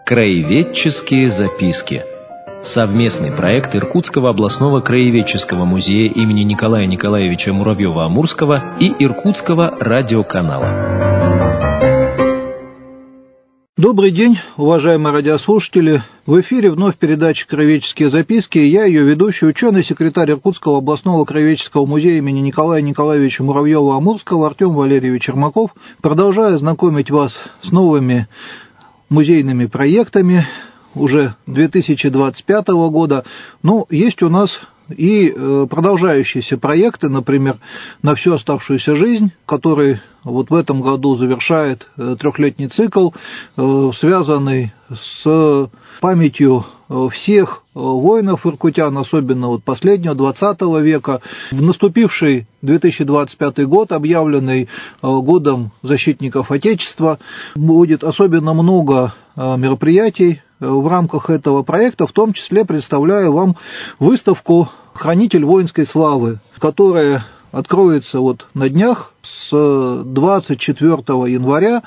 Краеведческие записки. Совместный проект Иркутского областного краеведческого музея имени Николая Николаевича Муравьева-Амурского и Иркутского радиоканала. Добрый день, уважаемые радиослушатели. В эфире вновь передача «Краеведческие записки». Я ее ведущий, ученый-секретарь Иркутского областного краеведческого музея имени Николая Николаевича Муравьева-Амурского Артем Валерьевич Ермаков. Продолжаю знакомить вас с новыми музейными проектами уже 2025 года. Но есть у нас и продолжающиеся проекты, например, «На всю оставшуюся жизнь», который вот в этом году завершает трехлетний цикл, связанный с памятью всех воинов иркутян, особенно вот последнего 20 века. В наступивший 2025 год, объявленный годом защитников Отечества, будет особенно много мероприятий в рамках этого проекта, в том числе представляю вам выставку «Хранитель воинской славы», которая откроется вот на днях с 24 января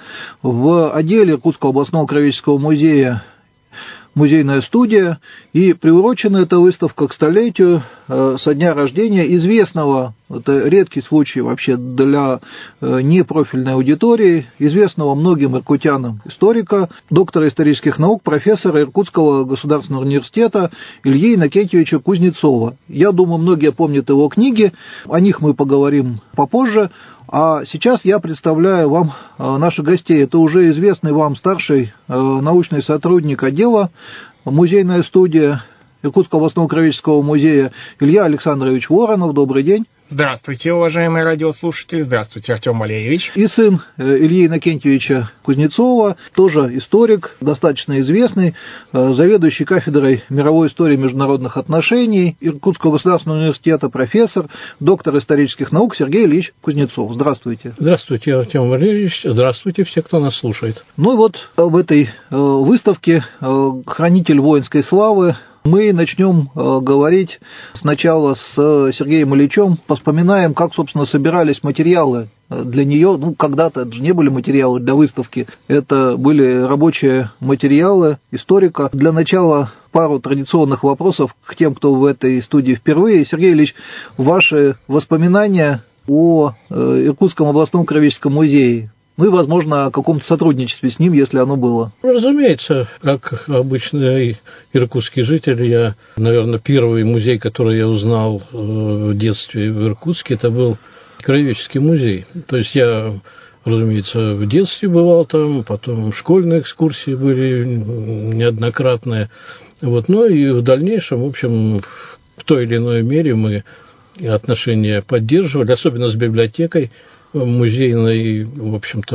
в отделе Иркутского областного краеведческого музея «Музейная студия», и приурочена эта выставка к столетию со дня рождения известного, это редкий случай вообще для непрофильной аудитории, известного многим иркутянам историка, доктора исторических наук, профессора Иркутского государственного университета Ильи Иннокентьевича Кузнецова. Я думаю, многие помнят его книги, о них мы поговорим попозже. А сейчас я представляю вам наших гостей. Это уже известный вам старший научный сотрудник отдела «Музейная студия» Иркутского областного краеведческого музея Илья Александрович Воронов. Добрый день. Здравствуйте, уважаемые радиослушатели. Здравствуйте, Артем Валерьевич. И сын Ильи Иннокентьевича Кузнецова, тоже историк, достаточно известный, заведующий кафедрой мировой истории и международных отношений Иркутского государственного университета, профессор, доктор исторических наук Сергей Ильич Кузнецов. Здравствуйте. Здравствуйте, Артем Валерьевич. Здравствуйте все, кто нас слушает. Ну и вот в этой выставке «Хранитель воинской славы» мы начнем говорить сначала с Сергеем Ильичем, вспоминаем, как, собственно, собирались материалы для нее. Ну, когда-то это же не были материалы для выставки, это были рабочие материалы историка. Для начала пару традиционных вопросов к тем, кто в этой студии впервые. Сергей Ильич, ваши воспоминания о Иркутском областном краеведческом музее? Ну и, возможно, о каком-то сотрудничестве с ним, если оно было. Разумеется, как обычный иркутский житель, я, наверное, первый музей, который я узнал в детстве в Иркутске, это был краеведческий музей. То есть я, разумеется, в детстве бывал там, потом школьные экскурсии были неоднократные. Вот. Ну и в дальнейшем, в общем, в той или иной мере мы отношения поддерживали, особенно с библиотекой музейной, в общем-то,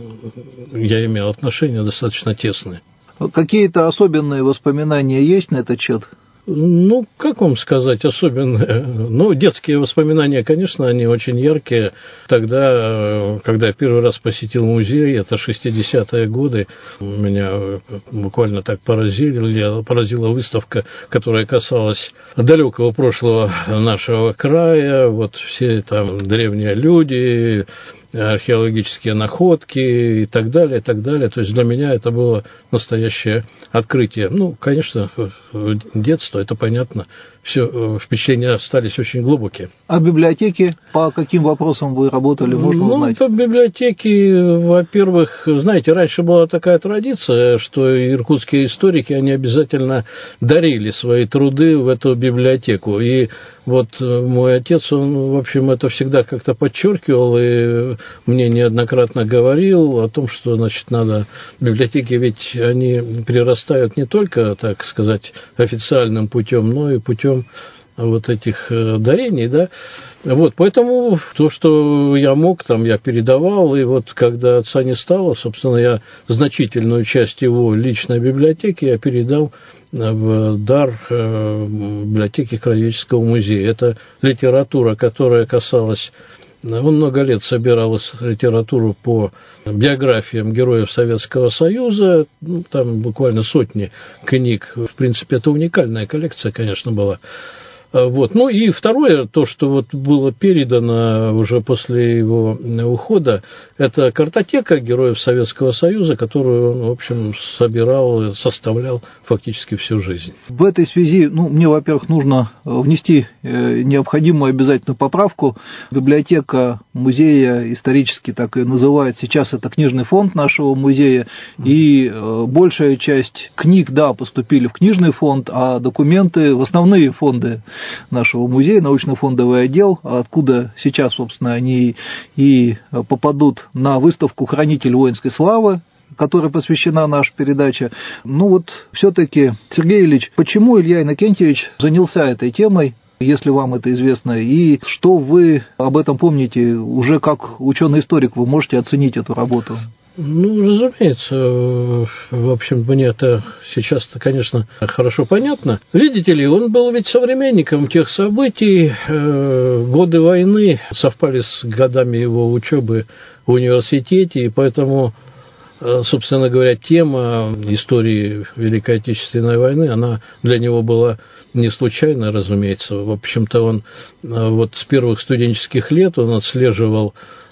я имел отношения достаточно тесные. Какие-то особенные воспоминания есть на этот счет? Ну, как вам сказать, особенные? Ну, детские воспоминания, конечно, они очень яркие. Тогда, когда я первый раз посетил музей, это 60-е годы, меня буквально так поразила выставка, которая касалась далекого прошлого нашего края, вот все там древние люди, археологические находки и так далее, и так далее. То есть для меня это было настоящее открытие. Ну, конечно, детство, это понятно. Все впечатления остались очень глубокие. А библиотеки, по каким вопросам вы работали, можно узнать? Ну, по библиотеке, во-первых, знаете, раньше была такая традиция, что иркутские историки, они обязательно дарили свои труды в эту библиотеку. И вот мой отец, он, в общем, это всегда как-то подчеркивал и мне неоднократно говорил о том, что, значит, надо... Библиотеки ведь они прирастают не только, так сказать, официальным путем, но и путем вот этих дарений, да. Вот, поэтому то, что я мог, там я передавал, и вот когда отца не стало, собственно, я значительную часть его личной библиотеки я передал в дар библиотеки Краеведческого музея. Это литература, которая касалась... Он много лет собирал литературу по биографиям героев Советского Союза, ну, там буквально сотни книг. В принципе, это уникальная коллекция, конечно, была. Вот. Ну и второе, то, что вот было передано уже после его ухода, это картотека героев Советского Союза, которую он, в общем, собирал, составлял фактически всю жизнь. В этой связи, мне, во-первых, нужно внести необходимую обязательно поправку. Библиотека музея исторически так и называют. Сейчас это книжный фонд нашего музея, и большая часть книг, да, поступили в книжный фонд, а документы в основные фонды нашего музея, научно-фондовый отдел, откуда сейчас, собственно, они и попадут на выставку «Хранитель воинской славы», которой посвящена наша передача. Все-таки, Сергей Ильич, почему Илья Иннокентьевич занялся этой темой, если вам это известно, и что вы об этом помните, уже как ученый-историк вы можете оценить эту работу? Разумеется, в общем, мне это сейчас-то, конечно, хорошо понятно. Видите ли, он был ведь современником тех событий, годы войны совпали с годами его учебы в университете, и поэтому, собственно говоря, тема истории Великой Отечественной войны, она для него была не случайно, разумеется. В общем-то, он вот с первых студенческих лет он отслеживал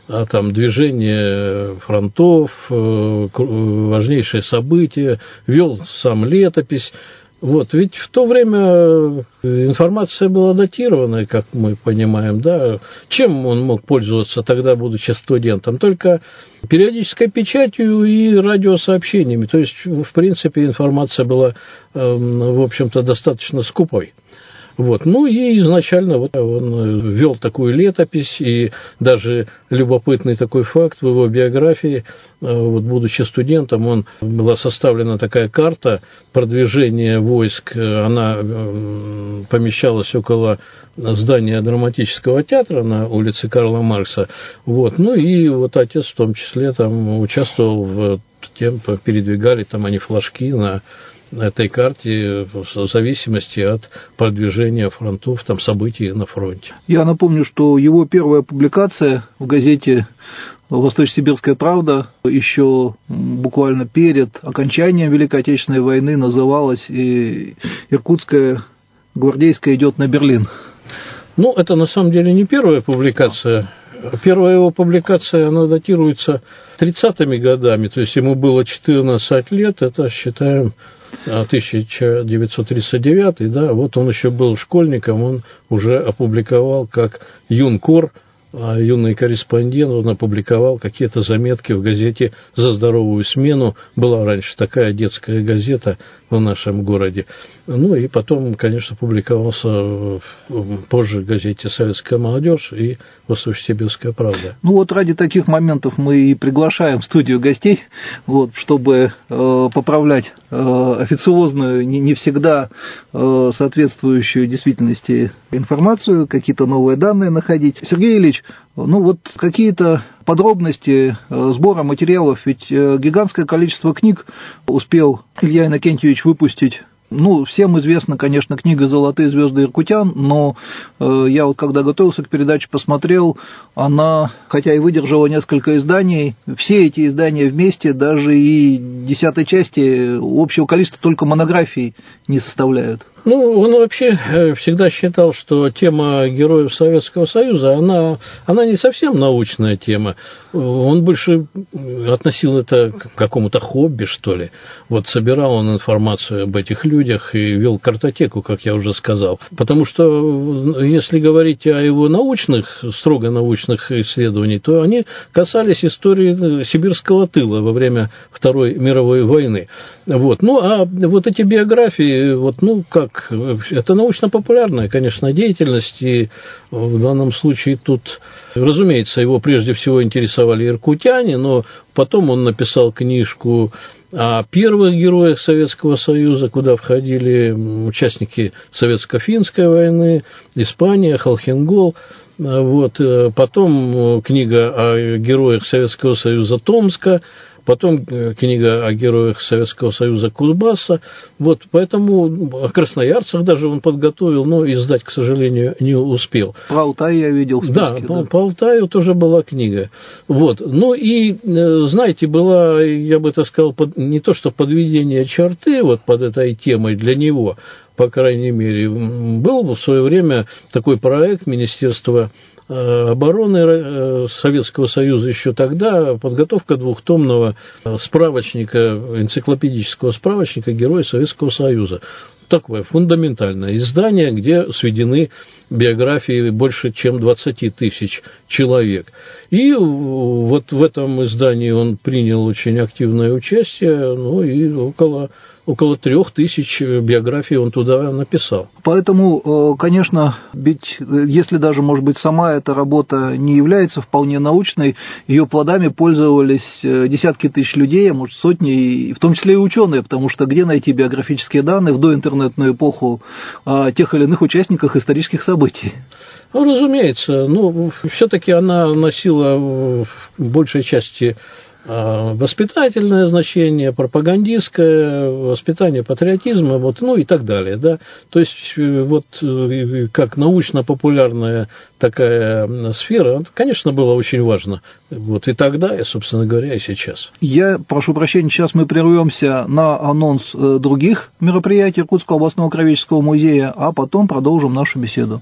движение фронтов, важнейшие события, вел сам летопись. Ведь в то время информация была датированная, как мы понимаем, да. Чем он мог пользоваться тогда, будучи студентом? Только периодической печатью и радиосообщениями. То есть, в принципе, информация была, в общем-то, достаточно скупой. И изначально он вел такую летопись, и даже любопытный такой факт в его биографии, будучи студентом, была составлена такая карта продвижения войск, она помещалась около здания драматического театра на улице Карла Маркса, и отец в том числе там участвовал в тем, передвигали они флажки на этой карте в зависимости от продвижения фронтов, событий на фронте. Я напомню, что его первая публикация в газете «Восточно-Сибирская правда» еще буквально перед окончанием Великой Отечественной войны называлась «Иркутская гвардейская идет на Берлин». Это на самом деле не первая публикация. Первая его публикация, она датируется 30-ми годами, то есть ему было 14 лет, это, считаем, 1939, да, он еще был школьником, он уже опубликовал как юнкор, юный корреспондент, он опубликовал какие-то заметки в газете «За здоровую смену». Была раньше такая детская газета в нашем городе. И потом, конечно, публиковался позже в газете «Советская молодежь» и «Восточно-Сибирская правда». Ради таких моментов мы и приглашаем в студию гостей, чтобы поправлять официозную, не всегда соответствующую действительности информацию, какие-то новые данные находить. Сергей Ильич, какие-то подробности сбора материалов, ведь гигантское количество книг успел Илья Иннокентьевич выпустить. Всем известна, конечно, книга «Золотые звезды иркутян», но я когда готовился к передаче, посмотрел, она, хотя и выдержала несколько изданий, все эти издания вместе, даже и 10-й части общего количества только монографий не составляют. Он вообще всегда считал, что тема героев Советского Союза, она не совсем научная тема. Он больше относил это к какому-то хобби, что ли. Собирал он информацию об этих людях и вел картотеку, как я уже сказал. Потому что, если говорить о его научных, строго научных исследованиях, то они касались истории сибирского тыла во время Второй мировой войны. А эти биографии, это научно-популярная, конечно, деятельность, и в данном случае тут, разумеется, его прежде всего интересовали иркутяне, но потом он написал книжку о первых героях Советского Союза, куда входили участники Советско-финской войны, Испания, Холхенгол. Потом книга о героях Советского Союза Томска, потом книга о героях Советского Союза Кузбасса. Поэтому о красноярцах даже он подготовил, но издать, к сожалению, не успел. Про Алтай я видел в списке. Да, по Алтаю тоже была книга. Знаете, была, я бы так сказал, не то что подведение черты под этой темой для него. по крайней мере. Был в свое время такой проект Министерства обороны Советского Союза еще тогда, подготовка двухтомного справочника, энциклопедического справочника «Герои Советского Союза». Такое фундаментальное издание, где сведены биографии больше, чем 20 тысяч человек. И вот в этом издании он принял очень активное участие, ну и около 3000 биографий он туда написал. Поэтому, конечно, ведь если даже, может быть, сама эта работа не является вполне научной, ее плодами пользовались десятки тысяч людей, а может сотни, в том числе и ученые, потому что где найти биографические данные в доинтернетную эпоху о тех или иных участниках исторических событий? Ну, разумеется, все-таки она носила в большей части воспитательное значение, пропагандистское, воспитание патриотизма, ну и так далее, да. То есть как научно-популярная такая сфера, конечно, было очень важно. И тогда, и, собственно говоря, и сейчас. Я прошу прощения, сейчас мы прервемся на анонс других мероприятий Иркутского областного краеведческого музея, а потом продолжим нашу беседу.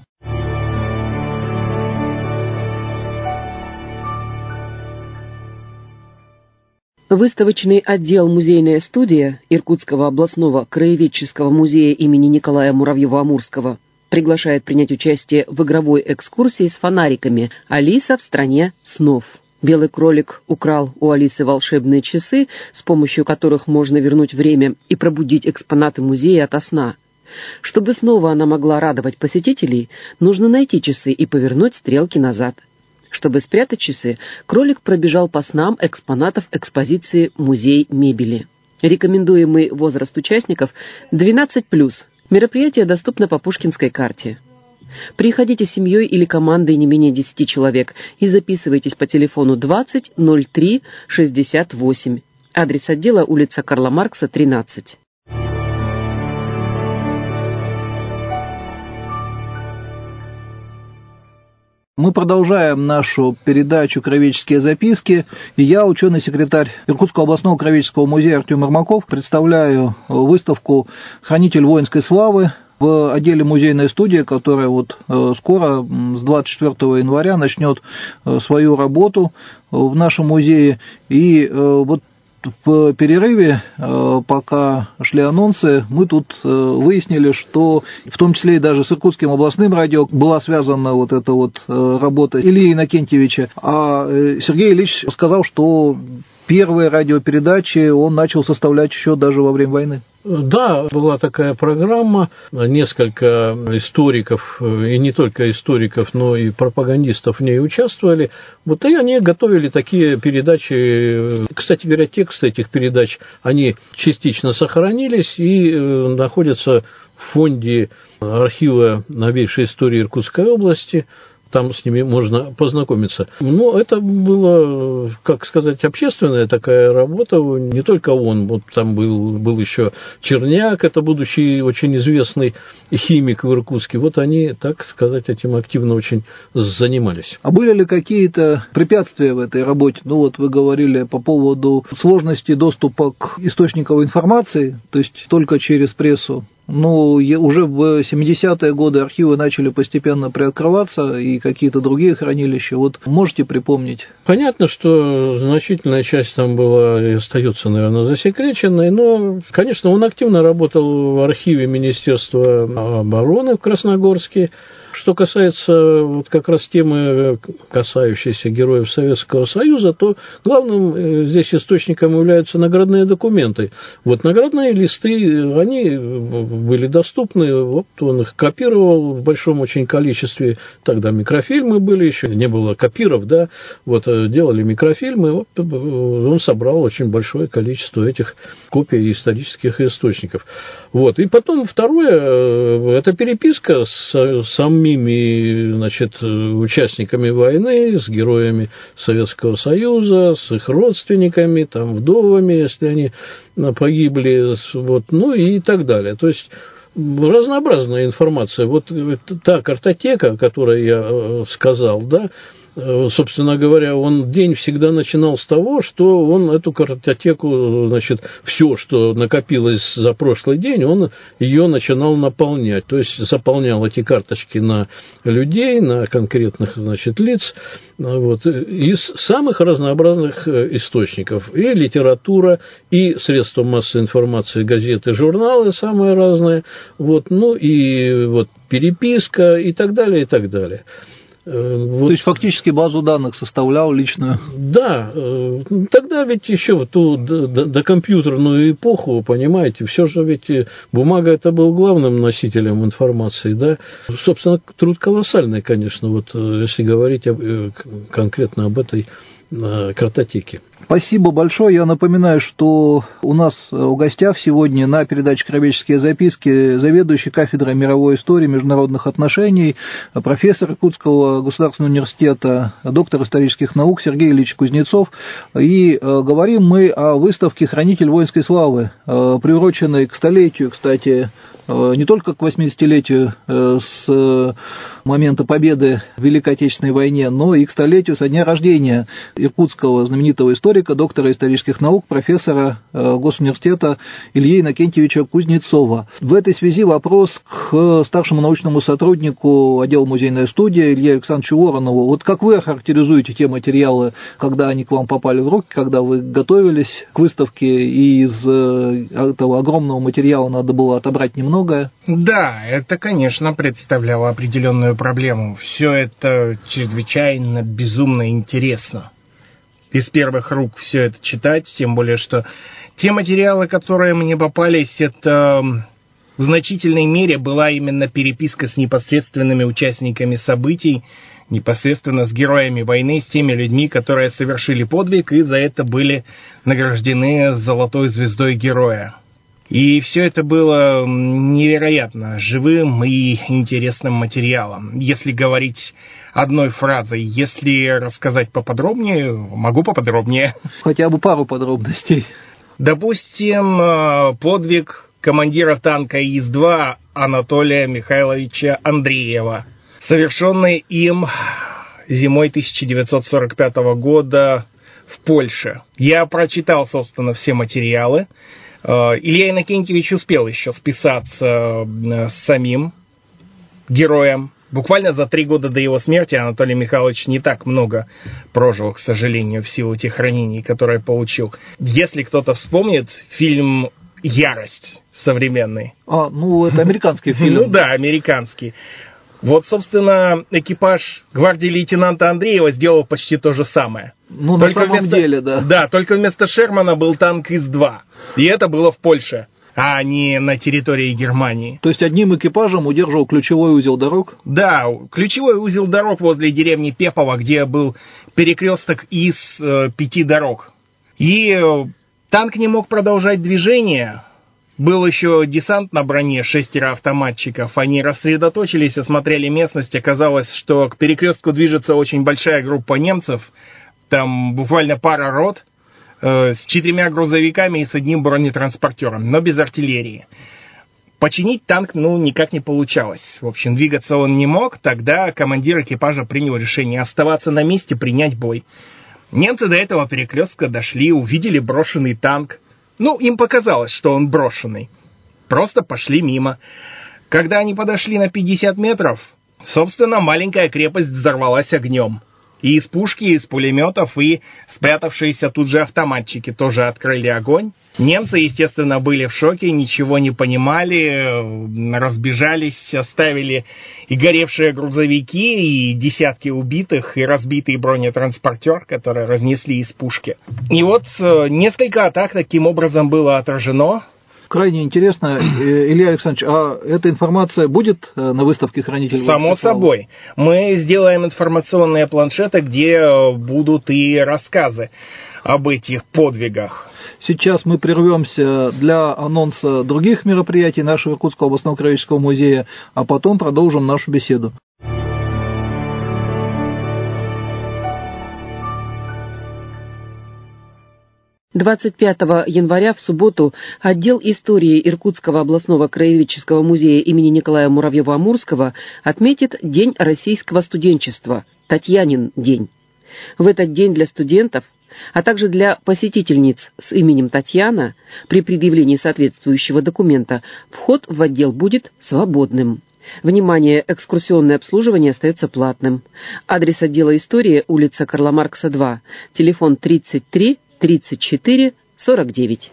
Выставочный отдел «Музейная студия» Иркутского областного краеведческого музея имени Николая Муравьева-Амурского приглашает принять участие в игровой экскурсии с фонариками «Алиса в стране снов». Белый кролик украл у Алисы волшебные часы, с помощью которых можно вернуть время и пробудить экспонаты музея ото сна. Чтобы снова она могла радовать посетителей, нужно найти часы и повернуть стрелки назад. Чтобы спрятать часы, кролик пробежал по снам экспонатов экспозиции «Музей мебели». Рекомендуемый возраст участников 12+. Мероприятие доступно по Пушкинской карте. Приходите с семьей или командой не менее 10 человек и записывайтесь по телефону 20 03 68. Адрес отдела: улица Карла Маркса, 13. Мы продолжаем нашу передачу «Краеведческие записки», и я, ученый-секретарь Иркутского областного краеведческого музея Артем Ермаков, представляю выставку «Хранитель воинской славы» в отделе «Музейная студия», которая скоро, с 24 января, начнет свою работу в нашем музее. И в перерыве, пока шли анонсы, мы тут выяснили, что в том числе и даже с Иркутским областным радио была связана эта работа Ильи Иннокентьевича. А Сергей Ильич сказал, что первые радиопередачи он начал составлять еще даже во время войны. Да, была такая программа, несколько историков, и не только историков, но и пропагандистов в ней участвовали. И они готовили такие передачи. Кстати говоря, тексты этих передач, они частично сохранились и находятся в фонде архива новейшей истории Иркутской области. Там с ними можно познакомиться. Но это было, общественная такая работа. Не только он, там был еще Черняк, это будущий очень известный химик в Иркутске. Они, этим активно очень занимались. А были ли какие-то препятствия в этой работе? Вы говорили по поводу сложности доступа к источникам информации, то есть только через прессу. Уже в 70-е годы архивы начали постепенно приоткрываться, и какие-то другие хранилища. Можете припомнить? Понятно, что значительная часть там была и остается, наверное, засекреченной, но, конечно, он активно работал в архиве Министерства обороны в Красногорске. Что касается как раз темы, касающейся героев Советского Союза, то главным здесь источником являются наградные документы. Наградные листы, они были доступны, он их копировал в большом очень количестве. Тогда микрофильмы были, еще не было копиров, да, делали микрофильмы, он собрал очень большое количество этих копий исторических источников. И потом второе, это переписка с самими участниками войны, с героями Советского Союза, с их родственниками, вдовами, если они погибли, и так далее. То есть разнообразная информация. Та картотека, о которой я сказал, да, собственно говоря, он день всегда начинал с того, что он эту картотеку, значит, все, что накопилось за прошлый день, он ее начинал наполнять. То есть заполнял эти карточки на людей, на конкретных, значит, лиц, вот, из самых разнообразных источников. И литература, и средства массовой информации, газеты, журналы самые разные, вот, ну и вот переписка и так далее, и так далее. То есть фактически базу данных составлял личную? Да, тогда ведь еще в ту докомпьютерную эпоху, понимаете, все же ведь бумага это был главным носителем информации, да. Собственно, труд колоссальный, конечно, вот если говорить конкретно об этой картотеке. Спасибо большое. Я напоминаю, что у нас в гостях сегодня на передаче «Краеведческие записки» заведующий кафедрой мировой истории и международных отношений, профессор Иркутского государственного университета, доктор исторических наук Сергей Ильич Кузнецов. И говорим мы о выставке «Хранитель воинской славы», приуроченной к столетию, кстати, не только к 80-летию с момента победы в Великой Отечественной войне, но и к столетию со дня рождения иркутского знаменитого историка, доктора исторических наук, профессора Госуниверситета Ильи Иннокентьевича Кузнецова. В этой связи вопрос к старшему научному сотруднику отдела музейной студии Илье Александровичу Воронову. Вот как вы охарактеризуете те материалы, когда они к вам попали в руки, когда вы готовились к выставке, и из этого огромного материала надо было отобрать немного? Да, это, конечно, представляло определенную проблему. Все это чрезвычайно безумно интересно. Из первых рук все это читать, тем более, что те материалы, которые мне попались, это в значительной мере была именно переписка с непосредственными участниками событий, непосредственно с героями войны, с теми людьми, которые совершили подвиг и за это были награждены золотой звездой героя. И все это было невероятно живым и интересным материалом. Если говорить одной фразой, если рассказать поподробнее, могу поподробнее. Хотя бы пару подробностей. Допустим, подвиг командира танка ИС-2 Анатолия Михайловича Андреева, совершенный им зимой 1945 года в Польше. Я прочитал, собственно, все материалы. Илья Иннокентьевич успел еще списаться с самим героем. Буквально за 3 года до его смерти Анатолий Михайлович не так много прожил, к сожалению, в силу тех ранений, которые получил. Если кто-то вспомнит фильм «Ярость» современный. Это американский фильм. Ну да, американский. Вот, собственно, экипаж гвардии лейтенанта Андреева сделал почти то же самое. На самом деле, да. Да, только вместо Шермана был танк ИС-2. И это было в Польше, а не на территории Германии. То есть одним экипажем удерживал ключевой узел дорог? Да, ключевой узел дорог возле деревни Пепово, где был перекресток из 5 дорог. И танк не мог продолжать движение. Был еще десант на броне, 6 автоматчиков. Они рассредоточились, осмотрели местность. Оказалось, что к перекрестку движется очень большая группа немцев. Там буквально пара рот с 4 грузовиками и с 1 бронетранспортером, но без артиллерии. Починить танк, никак не получалось. В общем, двигаться он не мог. Тогда командир экипажа принял решение оставаться на месте, принять бой. Немцы до этого перекрестка дошли, увидели брошенный танк. Им показалось, что он брошенный. Просто пошли мимо. Когда они подошли на 50 метров, собственно, маленькая крепость взорвалась огнем. И из пушки, и из пулеметов, и спрятавшиеся тут же автоматчики тоже открыли огонь. Немцы, естественно, были в шоке, ничего не понимали, разбежались, оставили и горевшие грузовики, и десятки убитых, и разбитый бронетранспортер, который разнесли из пушки. И вот несколько атак таким образом было отражено. Крайне интересно. Илья Александрович, а эта информация будет на выставке «Хранитель?» Само собой. Мы сделаем информационные планшеты, где будут и рассказы об этих подвигах. Сейчас мы прервемся для анонса других мероприятий нашего Иркутского областного краеведческого музея, а потом продолжим нашу беседу. «25 января в субботу отдел истории Иркутского областного краеведческого музея имени Николая Муравьева-Амурского отметит День российского студенчества. Татьянин день. В этот день для студентов, а также для посетительниц с именем Татьяна при предъявлении соответствующего документа вход в отдел будет свободным. Внимание, экскурсионное обслуживание остается платным. Адрес отдела истории: улица Карла Маркса, 2, телефон 33 34 49.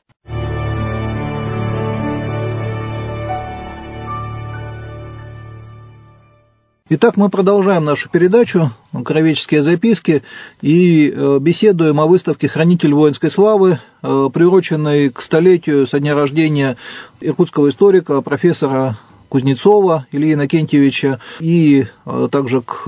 Итак, мы продолжаем нашу передачу «Кровеческие записки» и беседуем о выставке «Хранитель воинской славы», приуроченной к столетию со дня рождения иркутского историка, профессора Кузнецова Ильи Иннокентьевича, и также к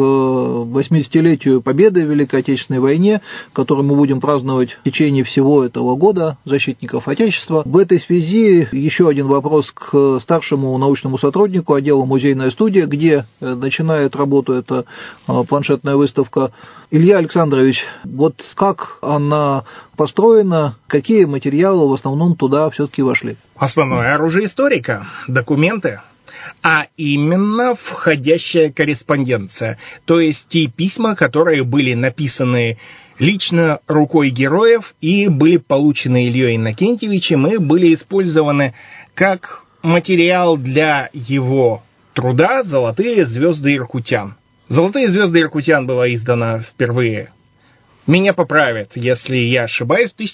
80-летию победы в Великой Отечественной войне, которую мы будем праздновать в течение всего этого года, защитников Отечества. В этой связи еще один вопрос к старшему научному сотруднику отдела «Музейная студия», где начинает работу эта планшетная выставка. Илья Александрович, вот как она построена, какие материалы в основном туда все-таки вошли? Основное оружие историка, документы, а именно входящая корреспонденция, то есть те письма, которые были написаны лично рукой героев и были получены Ильей Иннокентьевичем и были использованы как материал для его труда «Золотые звезды иркутян». «Золотые звезды иркутян» была издана впервые, меня поправят, если я ошибаюсь, в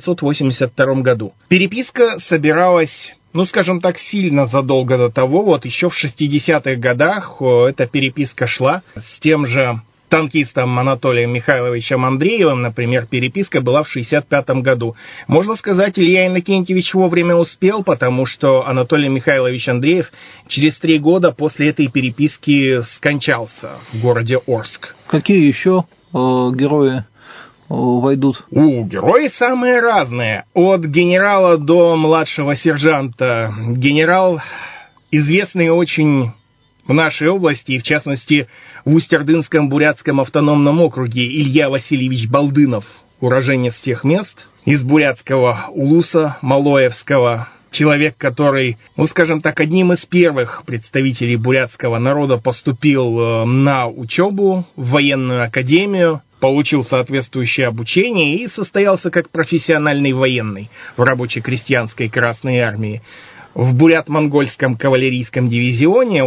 1982 году. Переписка собиралась, скажем так, сильно задолго до того, вот еще в 60-х годах эта переписка шла с тем же танкистом Анатолием Михайловичем Андреевым, например, переписка была в 65-м году. Можно сказать, Илья Иннокентьевич вовремя успел, потому что Анатолий Михайлович Андреев через 3 года после этой переписки скончался в городе Орск. Какие еще герои войдут? Герои самые разные. От генерала до младшего сержанта. Генерал, известный очень в нашей области, и в частности в Усть-Ордынском бурятском автономном округе, Илья Васильевич Балдынов, уроженец тех мест, из бурятского Улуса Малоевского. Человек, который, скажем так, одним из первых представителей бурятского народа поступил на учебу в военную академию, получил соответствующее обучение и состоялся как профессиональный военный в рабоче-крестьянской Красной Армии. В бурят-монгольском кавалерийском дивизионе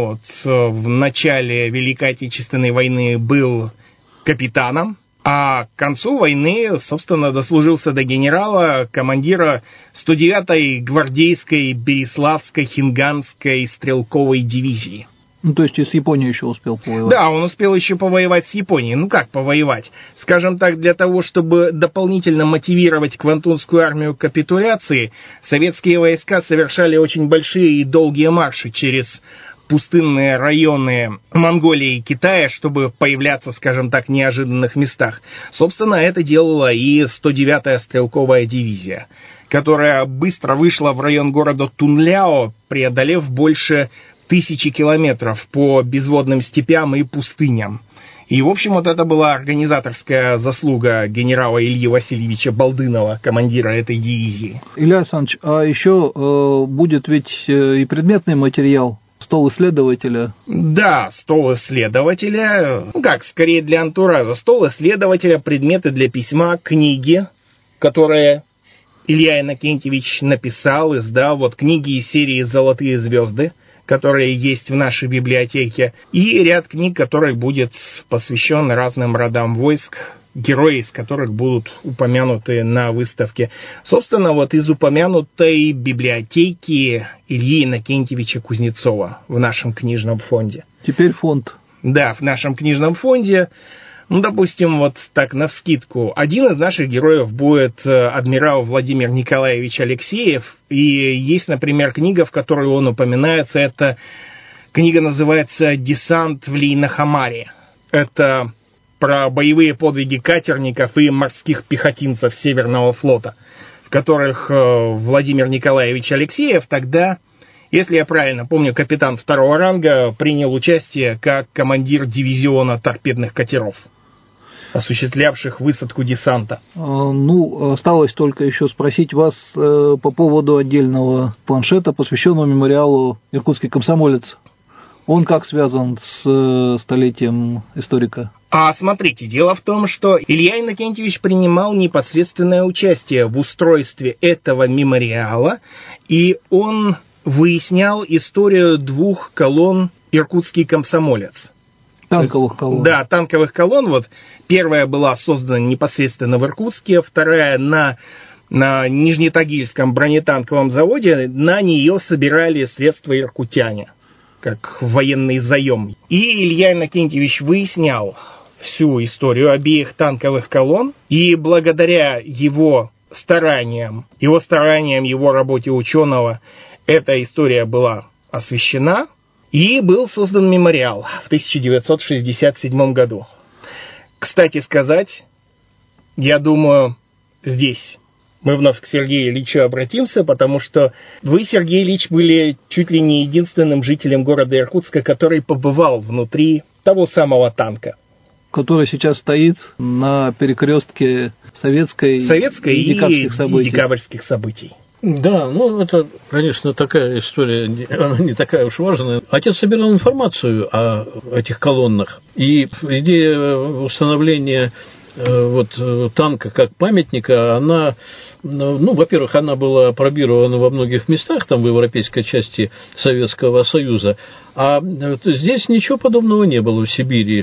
в начале Великой Отечественной войны был капитаном, а к концу войны, собственно, дослужился до генерала, командира 109-й гвардейской Береславской Хинганской стрелковой дивизии. То есть и с Японией еще успел повоевать? Да, он успел еще повоевать с Японией. Как повоевать? Скажем так, для того, чтобы дополнительно мотивировать Квантунскую армию к капитуляции, советские войска совершали очень большие и долгие марши через пустынные районы Монголии и Китая, чтобы появляться, скажем так, в неожиданных местах. Собственно, это делала и 109-я стрелковая дивизия, которая быстро вышла в район города Тунляо, преодолев больше 1000 километров по безводным степям и пустыням. И, в общем, это была организаторская заслуга генерала Ильи Васильевича Балдынова, командира этой дивизии. Илья Александрович, а еще будет ведь и предметный материал, стол исследователя? Да, стол исследователя, скорее для антуража. Стол исследователя, предметы для письма, книги, которые Илья Иннокентьевич написал, издал, книги из серии «Золотые звезды», которые есть в нашей библиотеке, и ряд книг, который будет посвящен разным родам войск, герои из которых будут упомянуты на выставке. Собственно, из упомянутой библиотеки Ильи Иннокентьевича Кузнецова в нашем книжном фонде. Теперь фонд. Да, в нашем книжном фонде, допустим, так навскидку, один из наших героев будет адмирал Владимир Николаевич Алексеев, и есть, например, книга, в которой он упоминается, эта книга называется «Десант в Лейнахамаре». Это про боевые подвиги катерников и морских пехотинцев Северного флота, в которых Владимир Николаевич Алексеев тогда, если я правильно помню, капитан 2-го ранга, принял участие как командир дивизиона торпедных катеров, осуществлявших высадку десанта. Осталось только еще спросить вас по поводу отдельного планшета, посвященного мемориалу «Иркутский комсомолец». Он как связан с столетием историка? А смотрите, дело в том, что Илья Иннокентьевич принимал непосредственное участие в устройстве этого мемориала, и он выяснял историю 2 колонн «Иркутский комсомолец». Танковых колонн. Да, танковых колонн. Вот первая была создана непосредственно в Иркутске, вторая на Нижнетагильском бронетанковом заводе. На нее собирали средства иркутяне, как военный заем. И Илья Иннокентьевич выяснял всю историю обеих танковых колонн, и благодаря его стараниям, его работе ученого, эта история была освещена, и был создан мемориал в 1967 году. Кстати сказать, я думаю, здесь мы вновь к Сергею Ильичу обратимся, потому что вы, Сергей Ильич, были чуть ли не единственным жителем города Иркутска, который побывал внутри того самого танка. Который сейчас стоит на перекрестке советской и декабрьских событий. Да, ну это, конечно, такая история, она не такая уж важная. Отец собирал информацию о этих колоннах, и идея установления танка как памятника, она, во-первых, она была опробирована во многих местах, там в европейской части Советского Союза, а здесь ничего подобного не было в Сибири.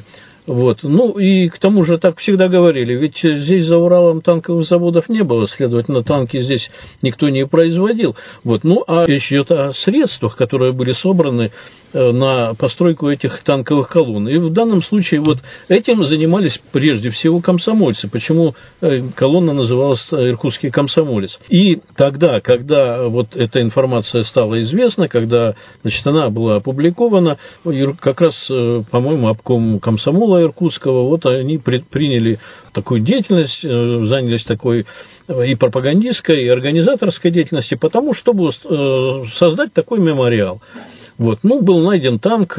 И к тому же так всегда говорили, ведь здесь за Уралом танковых заводов не было, следовательно, танки здесь никто не производил. А речь идет о средствах, которые были собраны на постройку этих танковых колонн. И в данном случае этим занимались прежде всего комсомольцы. Почему колонна называлась «Иркутский комсомолец». И тогда, когда эта информация стала известна, когда она была опубликована, как раз, по-моему, обком комсомола Иркутского, они приняли такую деятельность, занялись такой и пропагандистской, и организаторской деятельностью, чтобы создать такой мемориал. Был найден танк,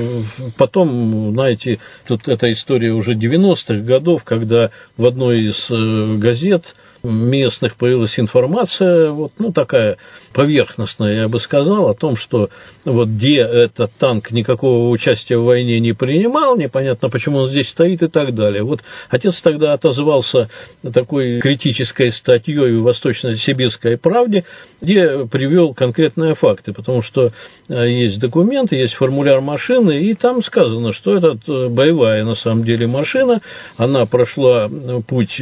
потом, знаете, тут эта история уже 90-х годов, когда в одной из газет местных появилась информация, такая поверхностная, я бы сказал, о том, что где этот танк никакого участия в войне не принимал, непонятно, почему он здесь стоит и так далее. Отец тогда отозвался такой критической статьей в Восточно-Сибирской правде, где привел конкретные факты, потому что есть документы, есть формуляр машины, и там сказано, что это боевая на самом деле машина, она прошла путь,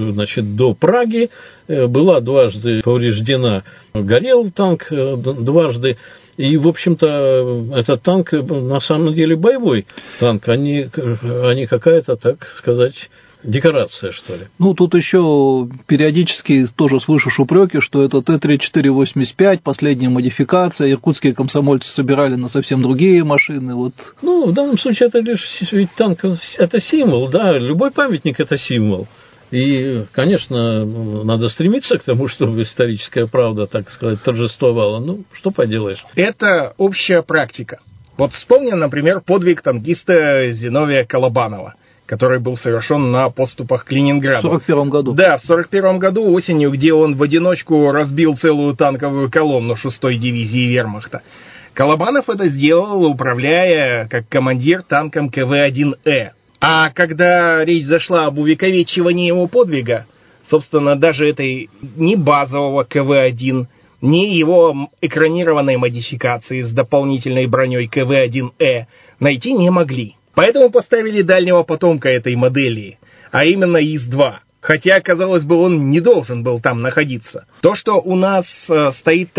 до Праги, была дважды повреждена, горел танк дважды, и, в общем-то, этот танк на самом деле боевой танк, а не какая-то, так сказать, декорация, что ли. Тут еще периодически тоже слышишь упреки, что это Т-34-85, последняя модификация, иркутские комсомольцы собирали на совсем другие машины. В данном случае это лишь ведь танк, это символ, да, любой памятник это символ. И, конечно, надо стремиться к тому, чтобы историческая правда, так сказать, торжествовала. Что поделаешь. Это общая практика. Вспомним, например, подвиг танкиста Зиновия Колобанова, который был совершен на подступах к Ленинграду. В 1941 году. Да, в 1941 году осенью, где он в одиночку разбил целую танковую колонну 6-й дивизии вермахта. Колобанов это сделал, управляя как командир танком КВ-1Э. А когда речь зашла об увековечивании его подвига, собственно, даже этой не базового КВ-1, ни его экранированной модификации с дополнительной броней КВ-1Э найти не могли. Поэтому поставили дальнего потомка этой модели, а именно ИС-2. Хотя, казалось бы, он не должен был там находиться. То, что у нас стоит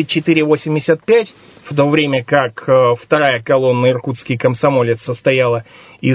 Т-34-85, в то время как вторая колонна «Иркутский комсомолец» состояла из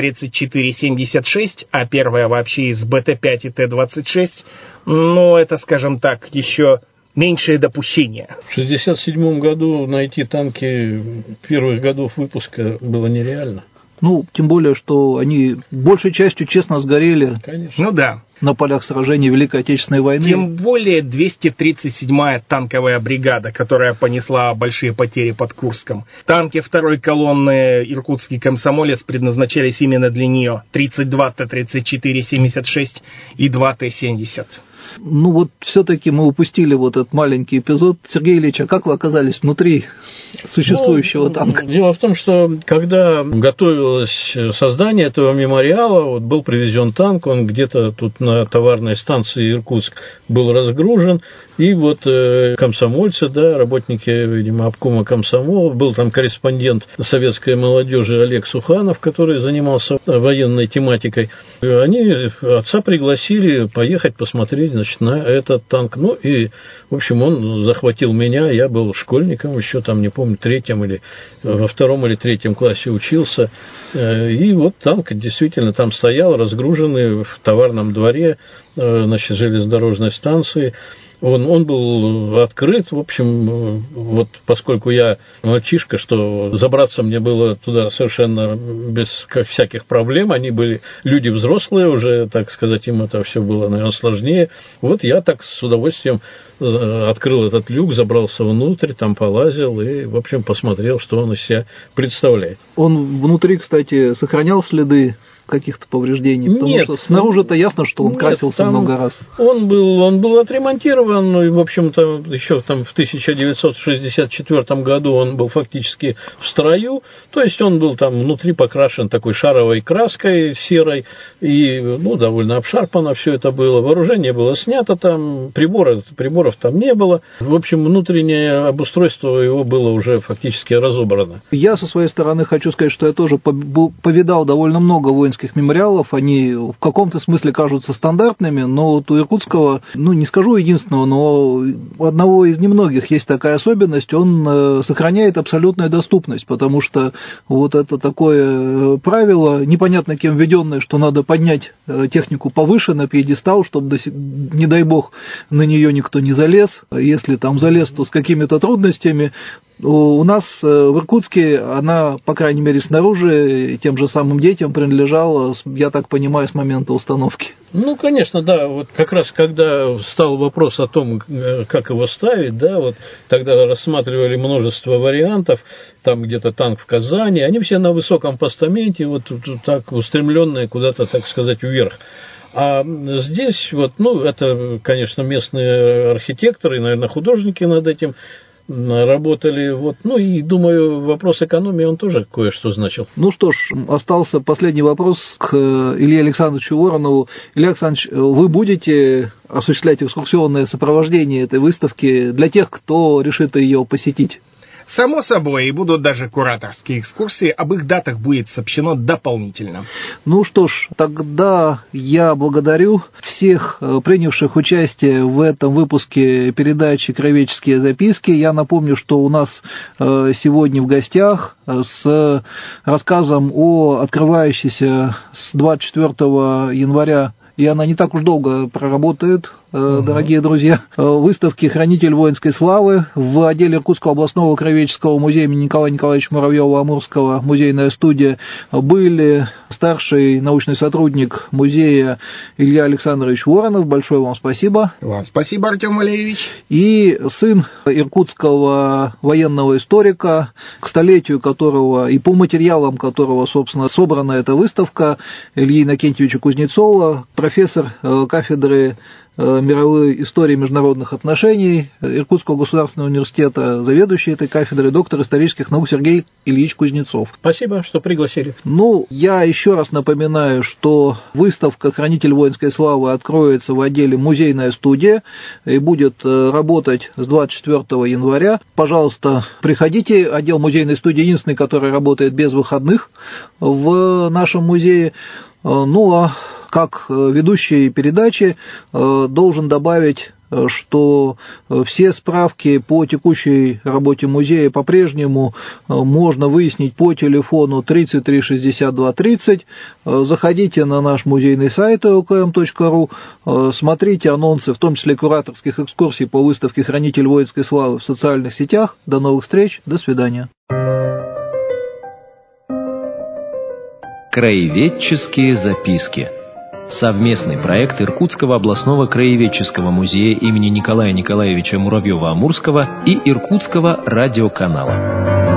Т-34-76, а первая вообще из БТ-5 и Т-26, это, скажем так, еще меньшее допущение. В 1967 году найти танки первых годов выпуска было нереально. Тем более, что они большей частью честно сгорели. Конечно. Да. На полях сражений Великой Отечественной войны. Тем более 237-я танковая бригада, которая понесла большие потери под Курском. Танки второй колонны «Иркутский комсомолец» предназначались именно для нее. 32 Т-34-76 и 2 Т-70. Ну вот все-таки мы упустили вот этот маленький эпизод. Сергей Ильич, а как вы оказались внутри существующего танка? Дело в том, что когда готовилось создание этого мемориала, вот был привезен танк, он где-то тут на товарной станции Иркутск был разгружен, и вот комсомольцы, да, работники, видимо, обкома комсомола, был там корреспондент советской молодежи Олег Суханов, который занимался военной тематикой. Они отца пригласили поехать посмотреть, значит, на этот танк. Ну и, в общем, он захватил меня, я был школьником, еще там, не помню, третьем или во втором или третьем классе учился. И вот танк действительно там стоял, разгруженный в товарном дворе, значит, железнодорожной станции. Он был открыт, в общем, вот поскольку я мальчишка, что забраться мне было туда совершенно без всяких проблем, они были люди взрослые уже, так сказать, им это все было, наверное, сложнее. Вот я так с удовольствием открыл этот люк, забрался внутрь, там полазил и, в общем, посмотрел, что он из себя представляет. Он внутри, кстати, сохранял следы каких-то повреждений? Потому нет, что снаружи-то ясно, что он красился много раз. Он был отремонтирован, ну, и, в общем-то, еще там в 1964 году он был фактически в строю, то есть он был там внутри покрашен такой шаровой краской серой, и, ну, довольно обшарпано все это было, вооружение было снято там, приборов там не было, в общем, внутреннее обустройство его было уже фактически разобрано. Я со своей стороны хочу сказать, что я тоже повидал довольно много воинских мемориалов, они в каком-то смысле кажутся стандартными, но вот у Иркутского, ну, не скажу единственного, но у одного из немногих есть такая особенность, он сохраняет абсолютную доступность, потому что вот это такое правило, непонятно кем введенное, что надо поднять технику повыше на пьедестал, чтобы, не дай бог, на нее никто не залез, если там залез, то с какими-то трудностями. У нас в Иркутске она, по крайней мере, снаружи тем же самым детям принадлежала, я так понимаю, с момента установки. Ну, конечно, да. Вот как раз когда стал вопрос о том, как его ставить, да, вот тогда рассматривали множество вариантов, там где-то танк в Казани, они все на высоком постаменте, вот так устремленные куда-то, так сказать, вверх. А здесь вот, ну, это, конечно, местные архитекторы, наверное, художники над этим работали, вот, ну и, думаю, вопрос экономии, он тоже кое-что значил. Ну что ж, остался последний вопрос к Илье Александровичу Воронову. Илья Александрович, вы будете осуществлять экскурсионное сопровождение этой выставки для тех, кто решит ее посетить? Само собой, и будут даже кураторские экскурсии, об их датах будет сообщено дополнительно. Ну что ж, тогда я благодарю всех принявших участие в этом выпуске передачи «Краеведческие записки». Я напомню, что у нас сегодня в гостях с рассказом о открывающейся с 24 января, и она не так уж долго проработает, дорогие друзья, выставки «Хранитель воинской славы» в отделе Иркутского областного краеведческого музея имени Николая Николаевича Муравьева-Амурского, музейная студия, были старший научный сотрудник музея Илья Александрович Воронов. Большое вам спасибо. Вам спасибо, Артем Валерьевич. И сын иркутского военного историка, к столетию которого и по материалам которого, собственно, собрана эта выставка, Ильи Иннокентьевича Кузнецова, профессор кафедры мировой истории международных отношений Иркутского государственного университета, заведующий этой кафедрой, доктор исторических наук Сергей Ильич Кузнецов. Спасибо, что пригласили. Ну, я еще раз напоминаю, что выставка «Хранитель воинской славы» откроется в отделе «Музейная студия» и будет работать с 24 января. Пожалуйста, приходите. Отдел музейной студии единственный, который работает без выходных в нашем музее. Ну, а как ведущий передачи должен добавить, что все справки по текущей работе музея по-прежнему можно выяснить по телефону 33 62 30. Заходите на наш музейный сайт okm.ru, смотрите анонсы, в том числе кураторских экскурсий по выставке «Хранитель воинской славы» в социальных сетях. До новых встреч, до свидания. Краеведческие записки. Совместный проект Иркутского областного краеведческого музея имени Николая Николаевича Муравьева-Амурского и Иркутского радиоканала.